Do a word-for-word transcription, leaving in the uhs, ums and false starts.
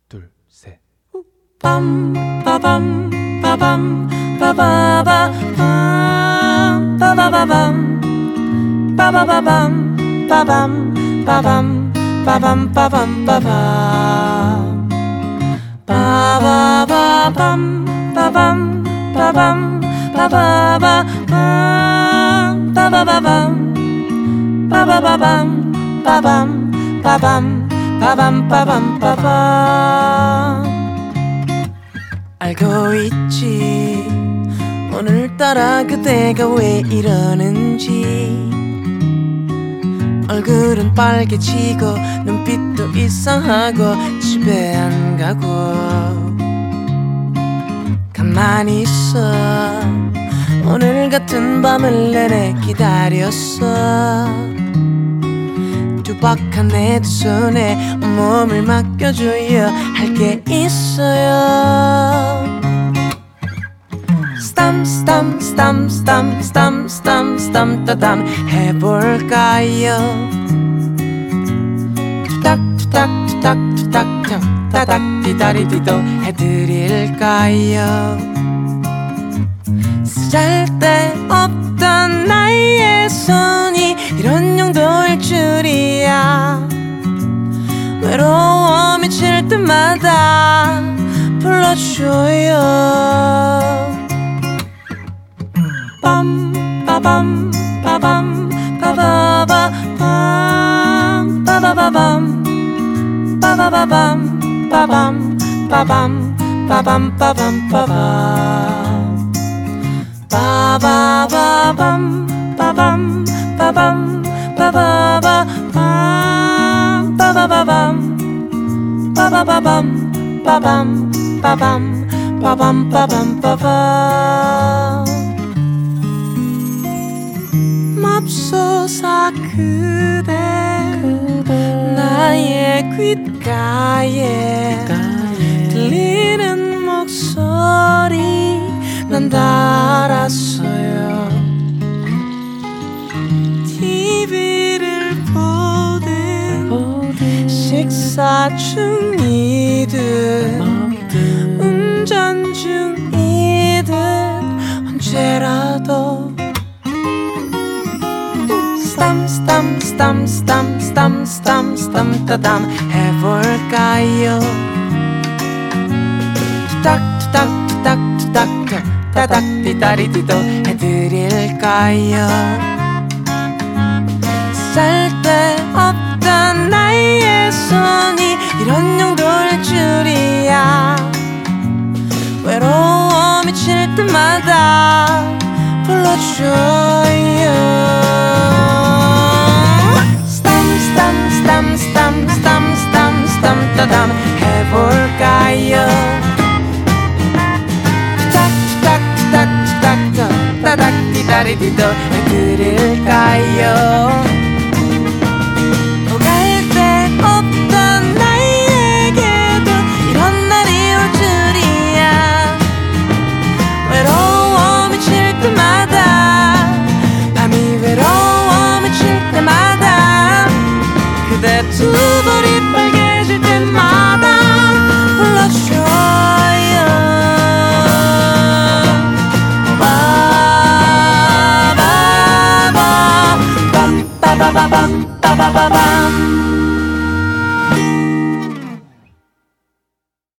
둘, 셋. 빰 빠밤 빠밤 빠바바 빰 빠바바밤 빠바바밤 빠밤 빠밤 빠밤 빠밤 빠밤 빠바바밤 빠밤 빠밤 빠바바 빰 빠바바밤 빠바바밤 빠밤 빠밤 빠밤 빠밤 빠밤. 알고 있지 오늘따라 그대가 왜 이러는지. 얼굴은 빨개지고 눈빛도 이상하고 집에 안 가고 가만히 있어. 오늘 같은 밤을 내내 기다렸어. 두박한 내 두 손에 온몸을 맡겨줘야 할 게 있어요. 스탐 스탐 스탐 스탐 스탐 스탐 스탐 따담 해볼까요? 투닥 투닥 투닥 투닥 투닥 따닥 디다리디도 해드릴까요? 쓸데없던 나의 손이 이런 용도일 줄이야. 외로워 미칠 때마다 불러줘요. 빰 빠밤 빠밤 빠바바 빰 빠바바밤 빠바바밤 빠밤 빠밤 빠밤 빠밤 빠밤 빠바바밤 빠밤 빠밤 빠바바 빰 빠바바밤 빠바바밤 빠밤 빠밤 빠밤 빠밤 빠밤. 맙소사 그대, 그대 나의 귓가에, 귓가에 들리는 목소리 난 다 알았어요. 티비를 보든, 보든 식사 중이든 먹든 운전 중이든 언제라도 스탐 스탐 스탐 스탐 스탐 스탐 스탐 따담 해볼까요? 투닥 투닥 투닥 투닥 투닥 따닥 디다리디도 해드릴까요? 쓸데없던 나의 손이 이런 용도일 줄이야. 외로워 미칠 때마다 불러줘요. 스탐 스탐 스탐 스탐 스탐 스탐 따담 해볼까요? 투닥 투닥 투닥 투닥 따닥 디다리디도 해드릴까요?